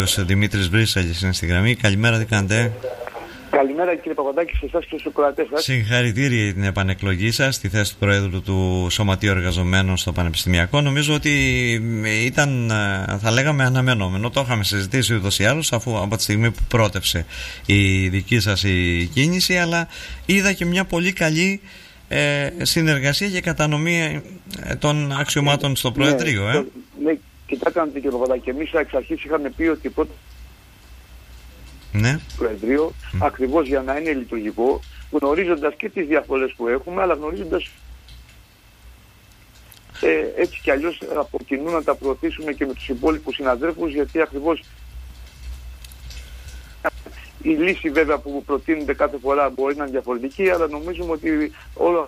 Ο Δημήτρης Βρύσσαλης είναι στη γραμμή. Καλημέρα, τι κάνετε? Καλημέρα κύριε Παπαδάκη, σε εσάς και στους ακροατές σας. Συγχαρητήρια για την επανεκλογή σας στη θέση του Προέδρου του Σωματείου Εργαζομένων στο Πανεπιστημιακό. Νομίζω ότι ήταν, θα λέγαμε, αναμενόμενο. Το είχαμε συζητήσει ούτως ή άλλως, αφού από τη στιγμή που πρότευσε η δική σας η κίνηση, αλλά είδα και μια πολύ καλή συνεργασία και κατανομή των αξιωμάτων στο Προεδρείο. Ναι, κοιτάξτε κύριε Παπαδάκη, εμείς εξ αρχής είχαμε πει ότι πρώτα Προεδρείο, ακριβώς για να είναι λειτουργικό, γνωρίζοντας και τις διαφορές που έχουμε, αλλά γνωρίζοντας έτσι κι αλλιώς από κοινού να τα προωθήσουμε και με τους υπόλοιπους συναδέλφους, γιατί ακριβώς η λύση βέβαια που προτείνεται κάθε φορά μπορεί να είναι διαφορετική, αλλά νομίζουμε ότι όλο...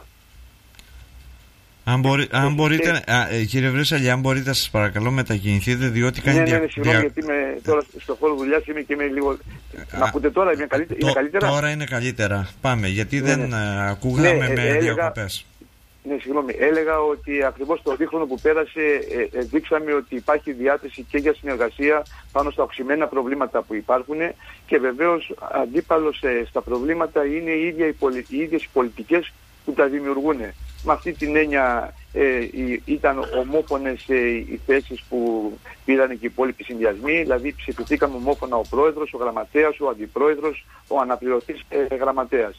Αν μπορείτε, κύριε Βρύσσαλη, αν μπορείτε σας παρακαλώ μετακινηθείτε, διότι κάνει συγγνώμη, γιατί είμαι τώρα στο χώρο δουλειάς, είμαι και είμαι λίγο... Μ' ακούτε τώρα, είναι καλύτερα? Τώρα είναι καλύτερα, πάμε, γιατί δεν ακούγαμε με διακοπές. Ναι, συγγνώμη, έλεγα ότι ακριβώς το δίχρονο που πέρασε δείξαμε ότι υπάρχει διάθεση και για συνεργασία πάνω στα οξυμένα προβλήματα που υπάρχουν, και βεβαίως αντίπαλος στα προβλήματα είναι οι ίδιες οι πολιτικές που τα δημιουργούν. Με αυτή την έννοια ήταν ομόφωνες οι θέσεις που πήραν και οι υπόλοιποι συνδυασμοί, δηλαδή ψηφιστήκαμε ομόφωνα ο πρόεδρος, ο γραμματέας, ο αντιπρόεδρος, ο αναπληρωτής γραμματέας.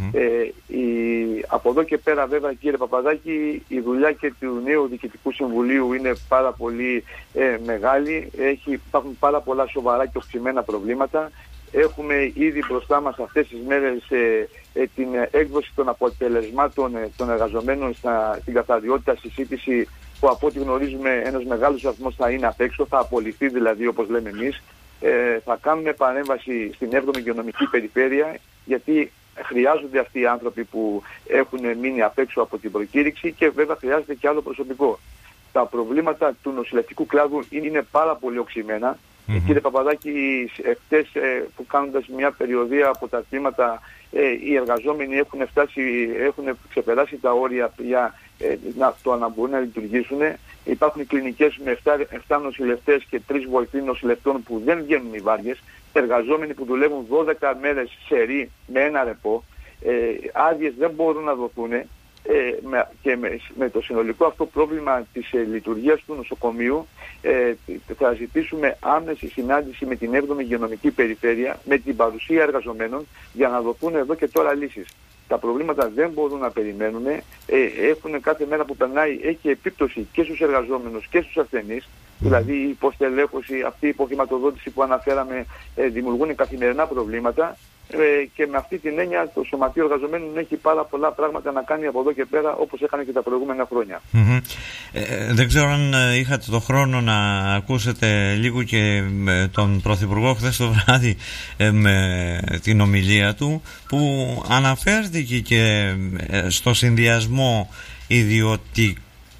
Από εδώ και πέρα βέβαια κύριε Παπαδάκη, η δουλειά και του νέου Διοικητικού Συμβουλίου είναι πάρα πολύ μεγάλη, υπάρχουν πάρα πολλά σοβαρά και οξυμένα προβλήματα. Έχουμε ήδη μπροστά μας αυτές τις μέρες την έκδοση των αποτελεσμάτων των εργαζομένων στην καθαριότητα συζήτηση, που από ό,τι γνωρίζουμε ένας μεγάλος αριθμός θα είναι απ' έξω, θα απολυθεί δηλαδή όπως λέμε εμείς. Θα κάνουμε παρέμβαση στην 7η υγειονομική περιφέρεια, γιατί χρειάζονται αυτοί οι άνθρωποι που έχουν μείνει απ' έξω από την προκήρυξη, και βέβαια χρειάζεται και άλλο προσωπικό. Τα προβλήματα του νοσηλευτικού κλάδου είναι πάρα πολύ οξυμένα. Κύριε Παπαδάκη, χτες που κάνοντας μια περιοδία από τα τμήματα, οι εργαζόμενοι έχουν ξεπεράσει τα όρια για να μπορούν να λειτουργήσουν. Υπάρχουν κλινικές με 7 νοσηλευτές και 3 βοηθοί νοσηλευτών που δεν βγαίνουν οι βάριες. Εργαζόμενοι που δουλεύουν 12 μέρες σερί με ένα ρεπό. Άδειες δεν μπορούν να δοθούν. Και με το συνολικό αυτό πρόβλημα της λειτουργίας του νοσοκομείου θα ζητήσουμε άμεση συνάντηση με την 7η υγειονομική περιφέρεια, με την παρουσία εργαζομένων, για να δοθούν εδώ και τώρα λύσεις. Τα προβλήματα δεν μπορούν να περιμένουν, έχουν κάθε μέρα που περνάει, έχει επίπτωση και στους εργαζόμενους και στους ασθενείς. Δηλαδή η υποστελέχωση, αυτή η υποχρηματοδότηση που αναφέραμε δημιουργούν καθημερινά προβλήματα, και με αυτή την έννοια το Σωματείο Εργαζομένων έχει πάρα πολλά πράγματα να κάνει από εδώ και πέρα, όπως έκανε και τα προηγούμενα χρόνια. Δεν ξέρω αν είχατε το χρόνο να ακούσετε λίγο και τον Πρωθυπουργό χθες το βράδυ με την ομιλία του, που αναφέρθηκε και στο συνδυασμό ιδιωτικών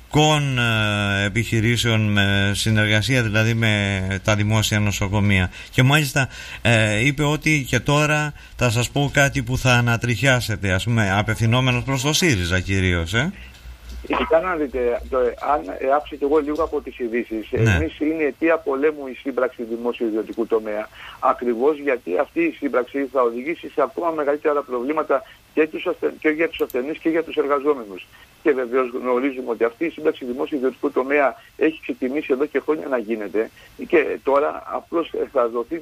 επιχειρήσεων, με συνεργασία δηλαδή με τα δημόσια νοσοκομεία, και μάλιστα είπε ότι και τώρα θα σας πω κάτι που θα ανατριχιάσετε, ας πούμε, απευθυνόμενος προς το ΣΥΡΙΖΑ κυρίως. Ειδικά να δείτε, αν άψε και εγώ λίγο από τις ειδήσεις, εμείς είναι αιτία πολέμου η σύμπραξη δημόσιο-ιδιωτικού τομέα, ακριβώς γιατί αυτή η σύμπραξη θα οδηγήσει σε ακόμα μεγαλύτερα προβλήματα και για τους ασθενείς και για τους εργαζόμενους. Και βεβαίως γνωρίζουμε ότι αυτή η σύμπραξη δημόσιο-ιδιωτικού τομέα έχει ξεκινήσει εδώ και χρόνια να γίνεται, και τώρα απλώς θα δοθεί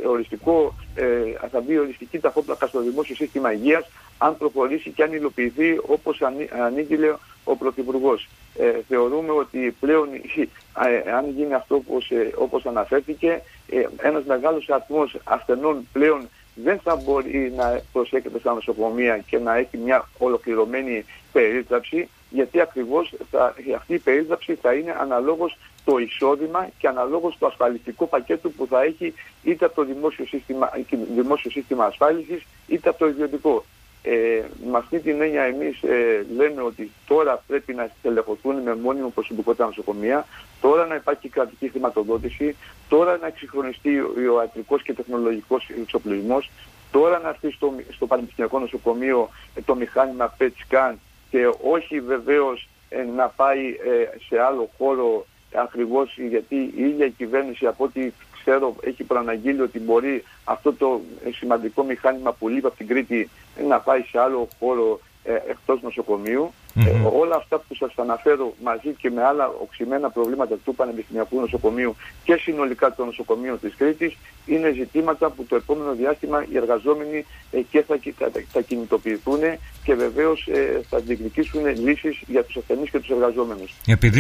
θα μπει οριστική ταχόπλακα στο δημόσιο σύστημα υγείας, αν προχωρήσει και αν υλοποιηθεί όπως ανήγγειλε ο Πρωθυπουργός. Θεωρούμε ότι πλέον, αν γίνει αυτό όπως αναφέρθηκε, ένας μεγάλος αριθμός ασθενών πλέον δεν θα μπορεί να προσέχεται στα νοσοκομεία και να έχει μια ολοκληρωμένη περίθαλψη, γιατί ακριβώς αυτή η περίθαλψη θα είναι αναλόγως το εισόδημα και αναλόγως το ασφαλιστικό πακέτο που θα έχει είτε από το δημόσιο σύστημα ασφάλισης είτε από το ιδιωτικό. Με αυτή την έννοια εμείς λέμε ότι τώρα πρέπει να στελεχωθούν με μόνιμο προσωπικό τα νοσοκομεία, τώρα να υπάρχει κρατική χρηματοδότηση, τώρα να εξυγχρονιστεί ο ιατρικός και τεχνολογικός εξοπλισμός, τώρα να έρθει στο Πανεπιστημιακό Νοσοκομείο το μηχάνημα PET scan, και όχι βεβαίως να πάει σε άλλο χώρο, ακριβώς γιατί η ίδια κυβέρνηση, από ό,τι ξέρω, έχει προαναγγείλει ότι μπορεί αυτό το σημαντικό μηχάνημα που λείπει από την Κρήτη να πάει σε άλλο χώρο εκτός νοσοκομείου. Όλα αυτά που σας αναφέρω μαζί και με άλλα οξυμένα προβλήματα του Πανεπιστημιακού Νοσοκομείου και συνολικά των νοσοκομείων της Κρήτης είναι ζητήματα που το επόμενο διάστημα οι εργαζόμενοι και θα κινητοποιηθούν και βεβαίως θα διεκδικήσουν λύσεις για τους ασθενείς και τους εργαζόμενους.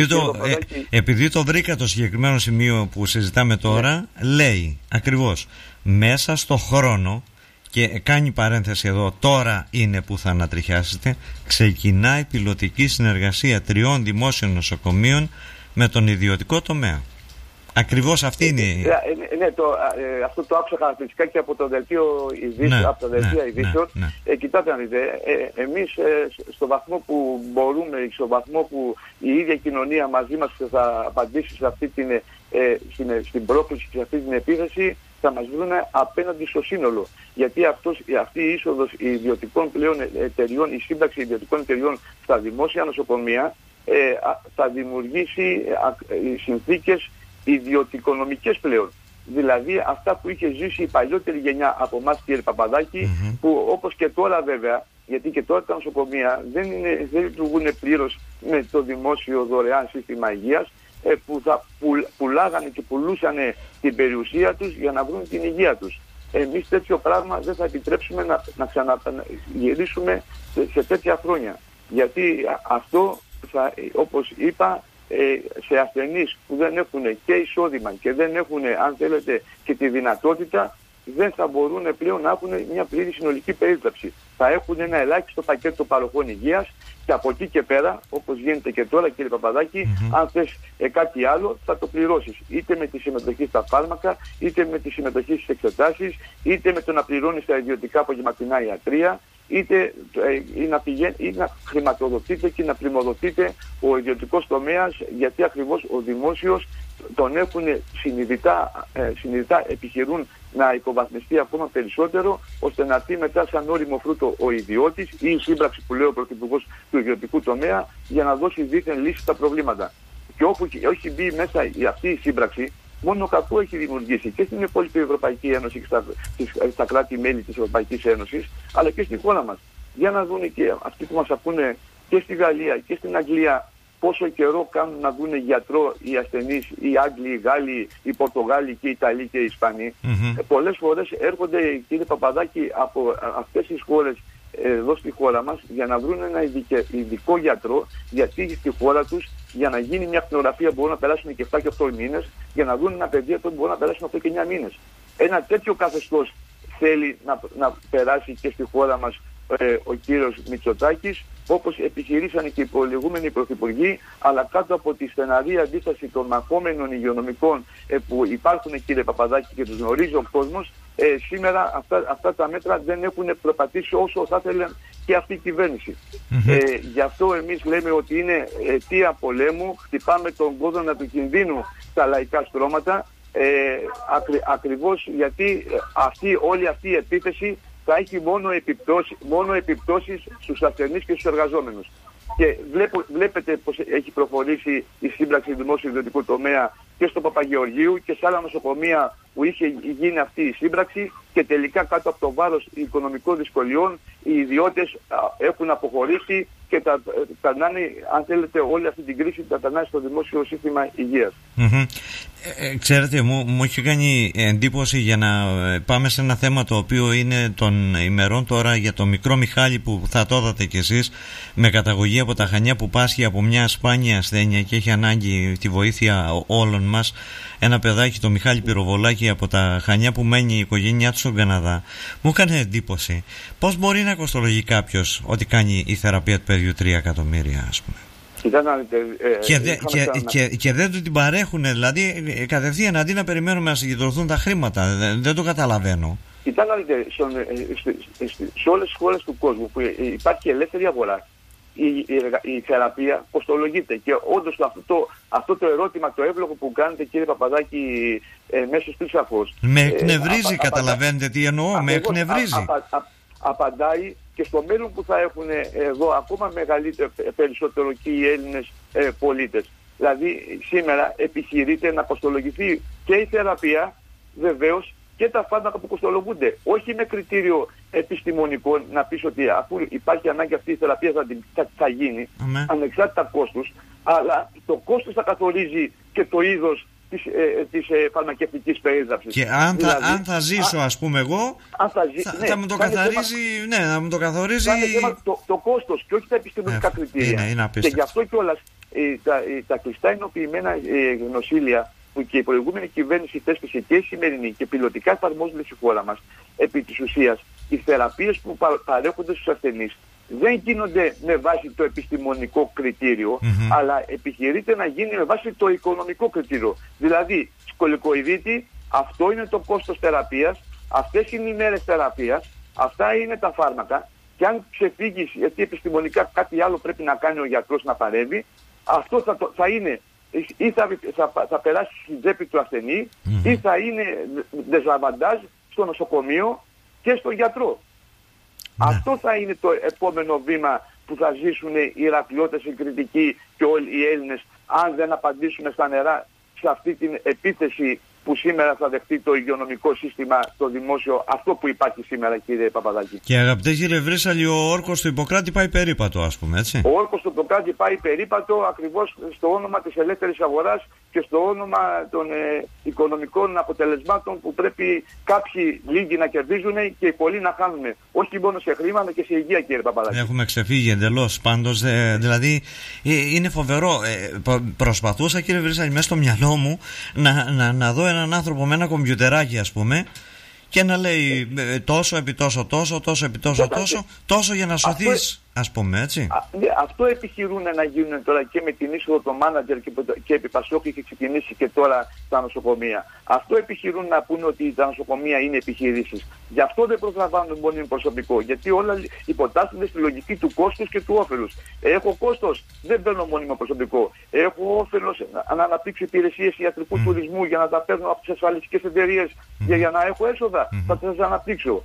Επειδή το βρήκα το συγκεκριμένο σημείο που συζητάμε τώρα, λέει ακριβώς μέσα στο χρόνο, και κάνει παρένθεση εδώ, τώρα είναι που θα ανατριχιάσετε, ξεκινάει πιλωτική συνεργασία 3 δημόσιων νοσοκομείων με τον ιδιωτικό τομέα. Ακριβώς αυτή είναι. Ναι, αυτό το άκουσα χαρακτηριστικά και από το δελτίο ειδήσεων. Κοιτάτε να δείτε, εμείς στο βαθμό που μπορούμε, στο βαθμό που η ίδια κοινωνία μαζί μας θα απαντήσει σε αυτή στην πρόκληση και σε αυτή την επίθεση, θα μας βρουν απέναντι στο σύνολο. Γιατί αυτή η είσοδος ιδιωτικών πλέον εταιριών, η σύμπραξη ιδιωτικών εταιριών στα δημόσια νοσοκομεία θα δημιουργήσει συνθήκες ιδιωτικονομικές πλέον. Δηλαδή αυτά που είχε ζήσει η παλιότερη γενιά από εμάς, κύριε Παπαδάκη, που όπως και τώρα βέβαια, γιατί και τώρα τα νοσοκομεία δεν λειτουργούν πλήρως με το δημόσιο δωρεάν σύστημα υγείας, που θα πουλάγανε και πουλούσαν την περιουσία τους για να βρουν την υγεία τους. Εμείς τέτοιο πράγμα δεν θα επιτρέψουμε να ξαναγυρίσουμε σε τέτοια χρόνια. Γιατί αυτό θα, όπως είπα, σε ασθενείς που δεν έχουν και εισόδημα και δεν έχουν, αν θέλετε, και τη δυνατότητα, δεν θα μπορούν πλέον να έχουν μια πλήρη συνολική περίθαλψη. Θα έχουν ένα ελάχιστο πακέτο παροχών υγείας και από εκεί και πέρα, όπως γίνεται και τώρα, κύριε Παπαδάκη, αν θες κάτι άλλο θα το πληρώσεις. Είτε με τη συμμετοχή στα φάρμακα, είτε με τη συμμετοχή στις εξετάσεις, είτε με το να πληρώνεις τα ιδιωτικά απογευματινά ιατρία, είτε ή να χρηματοδοτείται και να πλημμυροδοτείται ο ιδιωτικός τομέας, γιατί ακριβώς ο δημόσιος τον έχουν συνειδητά επιχειρούν να υποβαθμιστεί ακόμα περισσότερο, ώστε να έρθει μετά σαν όριμο φρούτο ο ιδιώτης ή η σύμπραξη που λέει ο Πρωθυπουργός του ιδιωτικού τομέα για να δώσει δίθεν λύση στα προβλήματα. Και όπου έχει μπει μέσα αυτή η σύμπραξη, μόνο κακό έχει δημιουργήσει και στην υπόλοιπη Ευρωπαϊκή Ένωση και στα κράτη-μέλη της Ευρωπαϊκής Ένωσης, αλλά και στη χώρα μας. Για να δουν και αυτοί που μας ακούνε και στη Γαλλία και στην Αγγλία πόσο καιρό κάνουν να δουν γιατρό οι ασθενείς, οι Άγγλοι, οι Γάλλοι, οι Πορτογάλοι και οι Ιταλοί και οι Ισπανοί. Πολλές φορές έρχονται, κύριε Παπαδάκη, από αυτές τις χώρες εδώ στη χώρα μας για να βρουν ένα ειδικό γιατρό, γιατί στη χώρα τους για να γίνει μια ακτινογραφία μπορούν να περάσουν και 7 και 8 μήνες, για να δουν ένα παιδίατρο μπορούν να περάσουν 8 και 9 μήνες. Ένα τέτοιο καθεστώς θέλει να περάσει και στη χώρα μας ο κύριος Μητσοτάκης, όπως επιχειρήσαν και οι προηγούμενοι πρωθυπουργοί, αλλά κάτω από τη στεναρή αντίσταση των μαχόμενων υγειονομικών που υπάρχουν, κύριε Παπαδάκη, και τους γνωρίζει ο κόσμος, σήμερα αυτά τα μέτρα δεν έχουν προπατήσει όσο θα ήθελε και αυτή η κυβέρνηση. Γι' αυτό εμείς λέμε ότι είναι αιτία πολέμου, χτυπάμε τον κόδωνα του κινδύνου στα λαϊκά στρώματα, ακριβώς γιατί όλη αυτή η επίθεση θα έχει μόνο επιπτώσεις στους ασθενείς και στους εργαζόμενους. Και βλέπετε πως έχει προχωρήσει η σύμπραξη δημόσιο ιδιωτικού τομέα και στο Παπαγεωργίου και σε άλλα νοσοκομεία που είχε γίνει αυτή η σύμπραξη, και τελικά κάτω από το βάρος οικονομικών δυσκολιών οι ιδιώτες έχουν αποχωρήσει και τα περνάνε, αν θέλετε, όλη αυτή την κρίση τα περνάνε στο δημόσιο σύστημα υγείας. Ξέρετε, μου έχει κάνει εντύπωση, για να πάμε σε ένα θέμα το οποίο είναι των ημερών τώρα, για το μικρό Μιχάλη που θα το είδατε κι εσείς, με καταγωγή από τα Χανιά, που πάσχει από μια σπάνια ασθένεια και έχει ανάγκη τη βοήθεια όλων μας. Ένα παιδάκι, το Μιχάλη Πυροβολάκη από τα Χανιά, που μένει η οικογένειά του στον Καναδά. Μου έκανε εντύπωση πώς μπορεί να κοστολογεί κάποιος ότι κάνει η θεραπεία του παιδιού 3 εκατομμύρια, ας πούμε. Και δεν του την παρέχουν, δηλαδή κατευθείαν, αντί να περιμένουμε να συγκεντρωθούν τα χρήματα. Δεν το καταλαβαίνω. Κοιτάξτε, σε όλες τις χώρες του κόσμου που υπάρχει ελεύθερη αγορά, η θεραπεία κοστολογείται. Και όντως αυτό το ερώτημα, το εύλογο που κάνετε, κύριε Παπαδάκη, μέσω του σαφώς. Με εκνευρίζει, καταλαβαίνετε τι εννοώ, με εκνευρίζει. Απαντάει και στο μέλλον που θα έχουν εδώ ακόμα περισσότερο και οι Έλληνες πολίτες. Δηλαδή σήμερα επιχειρείται να κοστολογηθεί και η θεραπεία βεβαίως και τα φάρμακα που κοστολογούνται. Όχι με κριτήριο επιστημονικό να πεις ότι αφού υπάρχει ανάγκη αυτή η θεραπεία θα γίνει, ανεξάρτητα κόστους, αλλά το κόστος θα καθορίζει και το είδος της φαρμακευτικής περίθαλψης. Και αν θα ζήσω, ας πούμε εγώ, θα μου το καθαρίζει, να μου το καθορίζει... Θα είναι θέμα το κόστος και όχι τα επιστημονικά κριτήρια. Είναι και γι' αυτό κιόλας τα κλειστά ενοποιημένα γνωσίλια που και η προηγούμενη κυβέρνηση θέσπισε και η σημερινή και πιλωτικά εφαρμόζονται στη χώρα μας, επί της ουσίας, οι θεραπείες που παρέχονται στους ασθενείς δεν γίνονται με βάση το επιστημονικό κριτήριο, αλλά επιχειρείται να γίνει με βάση το οικονομικό κριτήριο. Δηλαδή, σκολικοειδίτη, αυτό είναι το κόστος θεραπείας, αυτές είναι οι μέρες θεραπείας, αυτά είναι τα φάρμακα, και αν ξεφύγεις, γιατί επιστημονικά κάτι άλλο πρέπει να κάνει ο γιατρός να παρέμβει, αυτό θα είναι ή θα περάσει στην τσέπη του ασθενή, ή θα είναι δεζαβαντάζ στο νοσοκομείο και στον γιατρό. Αυτό θα είναι το επόμενο βήμα που θα ζήσουν οι Ηρακλειώτες, οι Κρητικοί και όλοι οι Έλληνες, αν δεν απαντήσουμε στα νερά σε αυτή την επίθεση που σήμερα θα δεχτεί το υγειονομικό σύστημα, το δημόσιο, αυτό που υπάρχει σήμερα, κύριε Παπαδάκη. Και αγαπητέ κύριε Βρύσαλη, ο όρκος του Ιπποκράτη πάει περίπατο, ας πούμε, έτσι. Ο όρκος του Ιπποκράτη πάει περίπατο ακριβώς στο όνομα της ελεύθερης αγοράς και στο όνομα των οικονομικών αποτελεσμάτων που πρέπει κάποιοι λίγοι να κερδίζουν και οι πολλοί να χάνουν. Όχι μόνο σε χρήμα, αλλά και σε υγεία, κύριε Παπαδάκη. Έχουμε ξεφύγει εντελώς. Πάντως, δηλαδή, είναι φοβερό. Προσπαθούσα, κύριε Βρύσαλη, μέσα στο μυαλό μου να δω έναν άνθρωπο με ένα κομπιουτεράκι, ας πούμε, και να λέει τόσο επί τόσο, τόσο επί τόσο για να σωθείς, ας πούμε, έτσι. Αυτό επιχειρούν να γίνουν τώρα και με την είσοδο των μάνατζερ και επί Πασόκ έχει ξεκινήσει και τώρα τα νοσοκομεία. Αυτό επιχειρούν να πούνε ότι τα νοσοκομεία είναι επιχειρήσεις. Γι' αυτό δεν προσλαμβάνουν μόνιμο προσωπικό. Γιατί όλα υποτάσσονται στη λογική του κόστους και του όφελους. Έχω κόστος, δεν παίρνω μόνιμο προσωπικό. Έχω όφελος να αναπτύξω υπηρεσίες ιατρικού τουρισμού για να τα παίρνω από τις ασφαλιστικές εταιρείες για να έχω έσοδα. Θα τις αναπτύξω.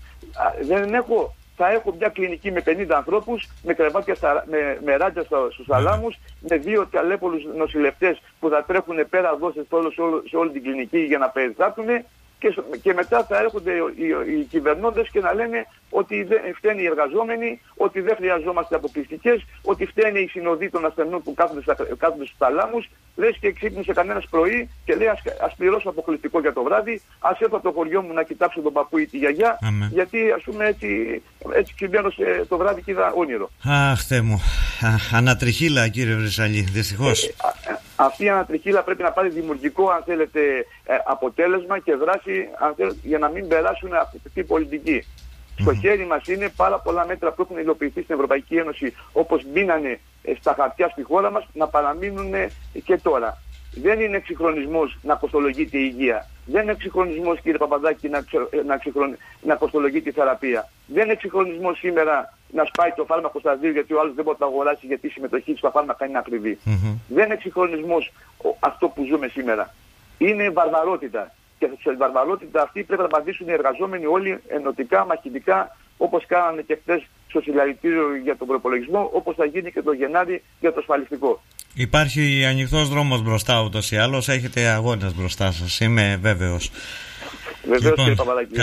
Θα έχω μια κλινική με 50 ανθρώπους, με κρεβάτια, με ράτια στους θαλάμους, με 2 ταλέπολους νοσηλευτές που θα τρέχουν πέρα δόσεις σε όλη την κλινική για να περιστάτουν, και μετά θα έρχονται οι κυβερνώντες και να λένε ότι δεν φταίνουν οι εργαζόμενοι, ότι δεν χρειαζόμαστε αποκλειστικές, ότι φταίνουν οι συνοδοί των ασθενών που κάθονται στους θαλάμους. Λες και ξύπνησε κανένας πρωί και λέει ας πληρώσω αποκλειστικό για το βράδυ, ας έρθω από το χωριό μου να κοιτάξω τον παππού ή τη γιαγιά, γιατί ας πούμε έτσι ξυπνιώνω το βράδυ και είδα όνειρο. Αχ, Θεέ μου. Ανατριχίλα, κύριε Βρυσαλή, δυστυχώς. Αυτή η ανατριχίλα πρέπει να πάρει δημιουργικό, αν θέλετε, αποτέλεσμα και δράση, για να μην περάσουν αυτή η πολιτική. Στο χέρι μας είναι πάρα πολλά μέτρα που έχουν υλοποιηθεί στην Ευρωπαϊκή Ένωση, όπως μείνανε στα χαρτιά στη χώρα μας, να παραμείνουν και τώρα. Δεν είναι εξυγχρονισμός να κοστολογείται η υγεία. Δεν είναι εξυγχρονισμός, κύριε Παπαδάκη, να κοστολογείται η θεραπεία. Δεν είναι εξυγχρονισμός σήμερα να σπάει το φάρμακο στα 2 γιατί ο άλλος δεν μπορεί να το αγοράσει γιατί η συμμετοχή στα φάρμακα είναι ακριβή. Δεν είναι εξυγχρονισμός αυτό που ζούμε σήμερα. Είναι βαρβαρότητα. Και σε βαρβαρότητα αυτή πρέπει να απαντήσουν οι εργαζόμενοι όλοι ενωτικά, μαχητικά, όπως κάνανε και χθες στο συλλαλητήριο για τον προπολογισμό, όπως θα γίνει και το Γενάρη για το ασφαλιστικό. Υπάρχει ανοιχτός δρόμος μπροστά ούτως ή άλλως, έχετε αγώνες μπροστά σας, είμαι βέβαιος. Λοιπόν,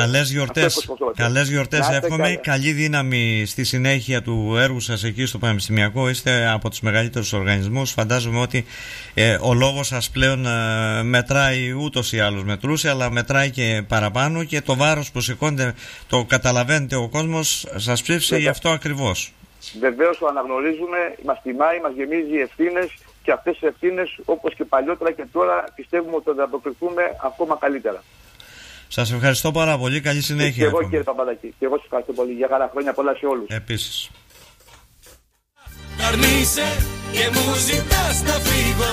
καλές γιορτές εύχομαι, καλή δύναμη στη συνέχεια του έργου σας εκεί στο Πανεπιστημιακό. Είστε από τους μεγαλύτερους οργανισμούς, φαντάζομαι ότι ο λόγος σας πλέον μετράει, ούτως ή άλλως μετρούσε, αλλά μετράει και παραπάνω, και το βάρος που σηκώνετε το καταλαβαίνετε, ο κόσμος σας ψήφισε γι' αυτό ακριβώς. Βεβαίως το αναγνωρίζουμε, μας τιμάει, μας γεμίζει ευθύνες, και αυτές τις ευθύνες, όπως και παλιότερα και τώρα, πιστεύουμε ότι θα ανταποκριθούμε ακόμα καλύτερα. Σας ευχαριστώ πάρα πολύ. Καλή συνέχεια. Και εγώ, κύριε Παπαδάκη. Και εγώ σας ευχαριστώ πολύ. Για καλά χρόνια πολλά σε όλους. Επίσης. Αρνείσαι και μου ζητάς να φύγω.